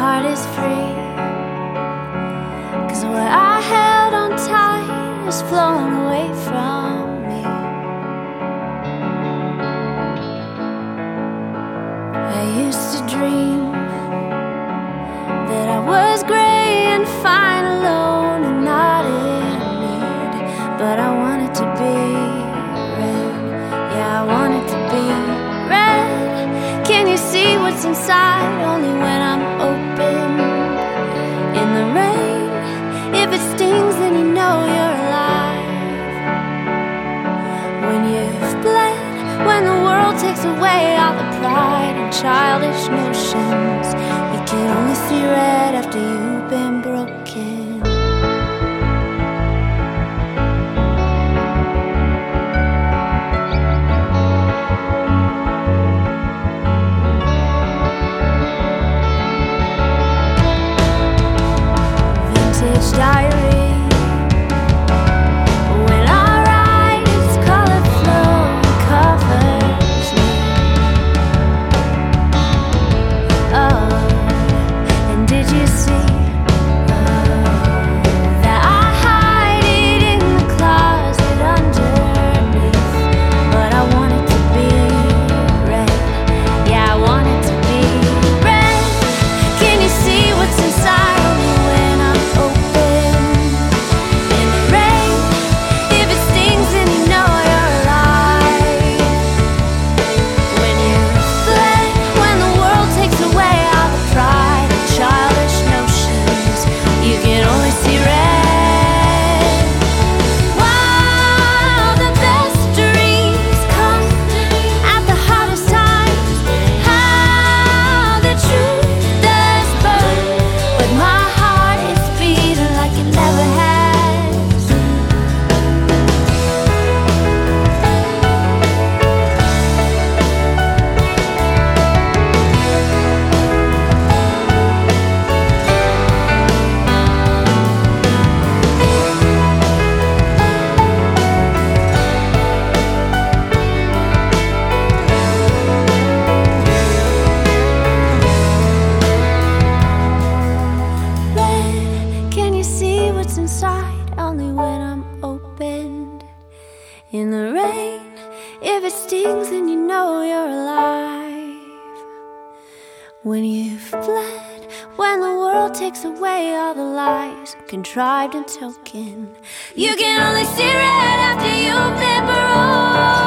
heart is free. 'Cause what I held on tight is flowing away from me. I used to dream that I was gray and fine alone and not in need, but I wanted to be red. Yeah, I wanted to be red. Can you see what's inside? Only when I'm open in the rain. If it stings, then you know you're alive. When you've bled, when the world takes away all the pride and childish notions, you can only see red after you've been broken. Vintage diary. When I write, its color flow covers me. Oh, and did you see that I hide it in the closet underneath? But I want it to be red. Yeah, I want it to be red. Can you see what's inside? Only when I'm open in the rain. If it stings, then you know you're alive. When you've bled, when the world takes away all the pride and childish notions, you can only see red. While the best dreams come at the hardest times, how the truth does burn, but my heart is beating like it never has. Red, can you see what's inside? Only when I'm opened in the rain. If it stings, then you know you're alive. When you've bled, when the world takes away all the lies, contrived and token, you can only see red after you've been broken.